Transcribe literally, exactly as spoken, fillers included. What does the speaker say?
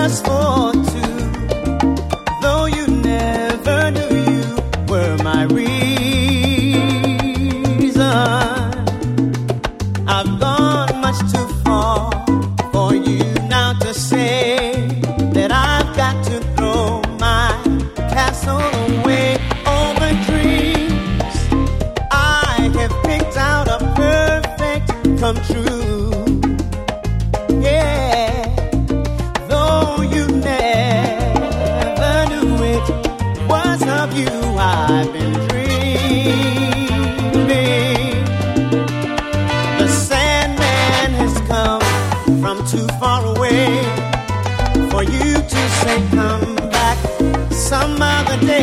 just for two. Though you never knew you were my reason. I've gone much too far for you now to say that I've got to throw my castle away. All the dreams I have picked out are perfect come true. Yeah, though you never knew it was of you I've been dreaming. The Sandman has come from too far away for you to say come back some other day.